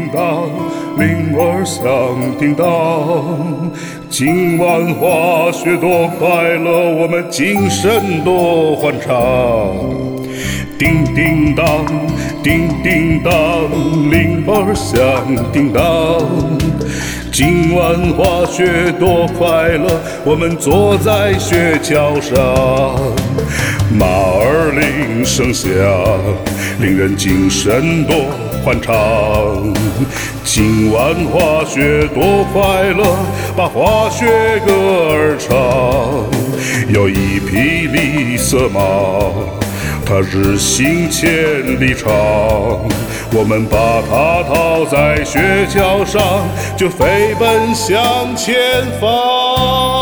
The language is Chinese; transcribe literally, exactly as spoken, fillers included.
当，铃儿响叮当。今晚滑雪多快乐，我们精神多欢畅。叮叮当，叮叮当，铃儿响叮当。今晚滑雪多快乐，我们坐在雪橇上。马儿铃声响，令人精神多欢畅。今晚滑雪多快乐，把滑雪歌儿唱。有一匹绿色马，它日行千里长，我们把它套在雪橇上，就飞奔向前方。